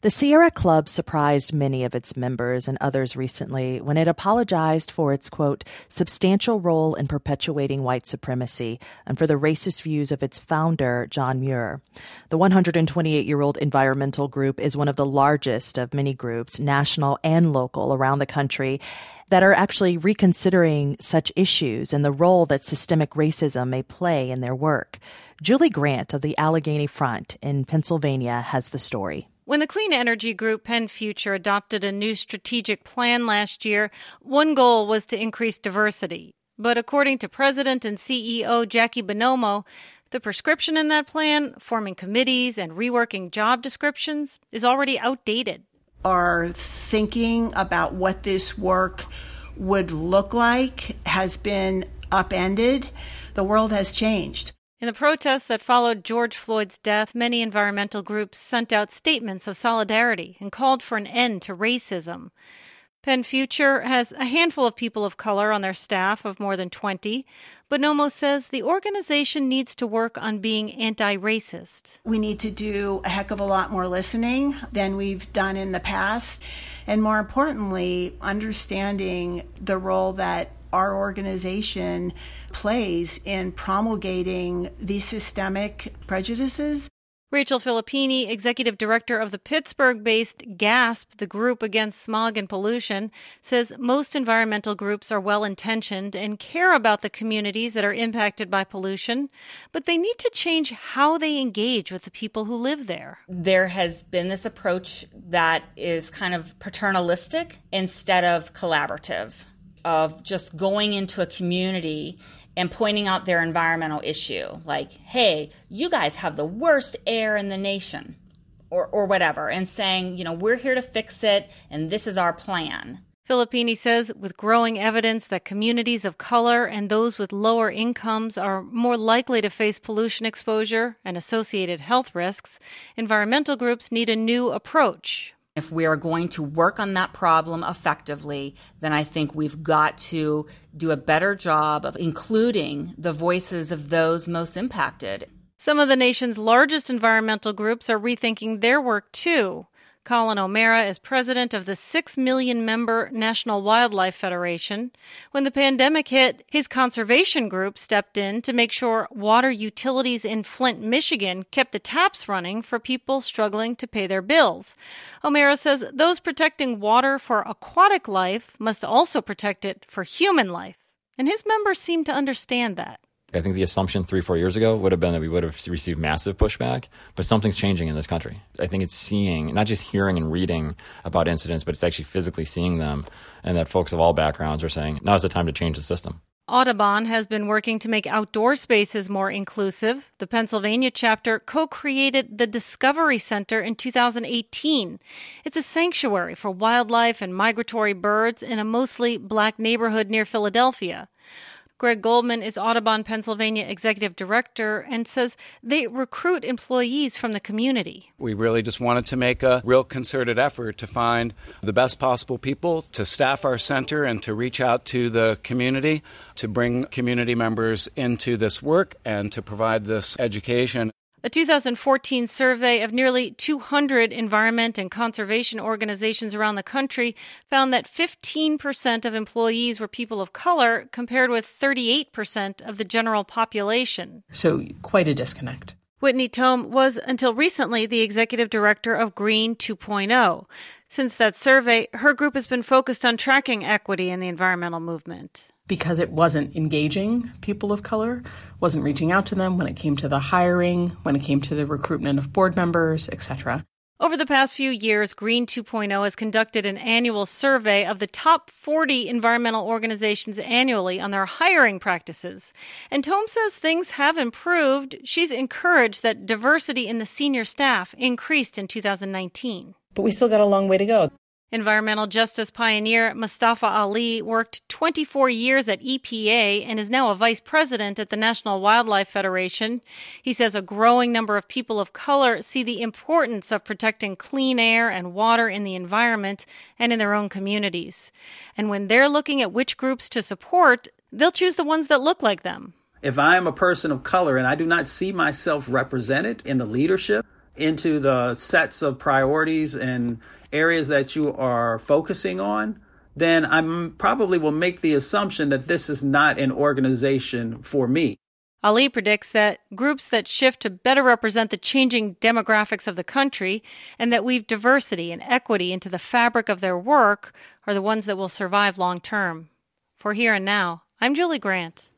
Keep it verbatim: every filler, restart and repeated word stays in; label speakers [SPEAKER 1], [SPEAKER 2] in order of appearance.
[SPEAKER 1] The Sierra Club surprised many of its members and others recently when it apologized for its, quote, substantial role in perpetuating white supremacy and for the racist views of its founder, John Muir. The one hundred twenty-eight-year-old environmental group is one of the largest of many groups, national and local, around the country that are actually reconsidering such issues and the role that systemic racism may play in their work. Julie Grant of the Allegheny Front in Pennsylvania has the story.
[SPEAKER 2] When the clean energy group Penn Future adopted a new strategic plan last year, one goal was to increase diversity. But according to President and C E O Jackie Bonomo, the prescription in that plan, forming committees and reworking job descriptions, is already outdated.
[SPEAKER 3] Our thinking about what this work would look like has been upended. The world has changed.
[SPEAKER 2] In the protests that followed George Floyd's death, many environmental groups sent out statements of solidarity and called for an end to racism. Penn Future has a handful of people of color on their staff of more than twenty. Bonomo says the organization needs to work on being anti-racist.
[SPEAKER 3] We need to do a heck of a lot more listening than we've done in the past. And more importantly, understanding the role that our organization plays in promulgating these systemic prejudices.
[SPEAKER 2] Rachel Filippini, executive director of the Pittsburgh-based GASP, the group against smog and pollution, says most environmental groups are well-intentioned and care about the communities that are impacted by pollution, but they need to change how they engage with the people who live there.
[SPEAKER 4] There has been this approach that is kind of paternalistic instead of collaborative, of just going into a community and pointing out their environmental issue, like, hey, you guys have the worst air in the nation, or or whatever, and saying, you know, we're here to fix it, and this is our plan.
[SPEAKER 2] Filippini says with growing evidence that communities of color and those with lower incomes are more likely to face pollution exposure and associated health risks, environmental groups need a new approach.
[SPEAKER 4] If we are going to work on that problem effectively, then I think we've got to do a better job of including the voices of those most impacted.
[SPEAKER 2] Some of the nation's largest environmental groups are rethinking their work, too. Colin O'Mara is president of the six million member National Wildlife Federation. When the pandemic hit, his conservation group stepped in to make sure water utilities in Flint, Michigan kept the taps running for people struggling to pay their bills. O'Mara says those protecting water for aquatic life must also protect it for human life. And his members seem to understand that.
[SPEAKER 5] I think the assumption three, four years ago would have been that we would have received massive pushback, but something's changing in this country. I think it's seeing, not just hearing and reading about incidents, but it's actually physically seeing them, and that folks of all backgrounds are saying, now's the time to change the system.
[SPEAKER 2] Audubon has been working to make outdoor spaces more inclusive. The Pennsylvania chapter co-created the Discovery Center in two thousand eighteen. It's a sanctuary for wildlife and migratory birds in a mostly black neighborhood near Philadelphia. Greg Goldman is Audubon Pennsylvania executive director and says they recruit employees from the community.
[SPEAKER 6] We really just wanted to make a real concerted effort to find the best possible people to staff our center and to reach out to the community, to bring community members into this work and to provide this education.
[SPEAKER 2] A two thousand fourteen survey of nearly two hundred environment and conservation organizations around the country found that fifteen percent of employees were people of color, compared with thirty-eight percent of the general population.
[SPEAKER 7] So quite a disconnect.
[SPEAKER 2] Whitney Tome was, until recently, the executive director of Green two point oh. Since that survey, her group has been focused on tracking equity in the environmental movement.
[SPEAKER 7] Because it wasn't engaging people of color, wasn't reaching out to them when it came to the hiring, when it came to the recruitment of board members, et cetera.
[SPEAKER 2] Over the past few years, Green two point oh has conducted an annual survey of the top forty environmental organizations annually on their hiring practices. And Tome says things have improved. She's encouraged that diversity in the senior staff increased in two thousand nineteen.
[SPEAKER 8] But we still got a long way to go.
[SPEAKER 2] Environmental justice pioneer Mustafa Ali worked twenty-four years at E P A and is now a vice president at the National Wildlife Federation. He says a growing number of people of color see the importance of protecting clean air and water in the environment and in their own communities. And when they're looking at which groups to support, they'll choose the ones that look like them.
[SPEAKER 9] If I am a person of color and I do not see myself represented in the leadership, into the sets of priorities and areas that you are focusing on, then I probably will make the assumption that this is not an organization for me.
[SPEAKER 2] Ali predicts that groups that shift to better represent the changing demographics of the country and that weave diversity and equity into the fabric of their work are the ones that will survive long term. For Here and Now, I'm Julie Grant.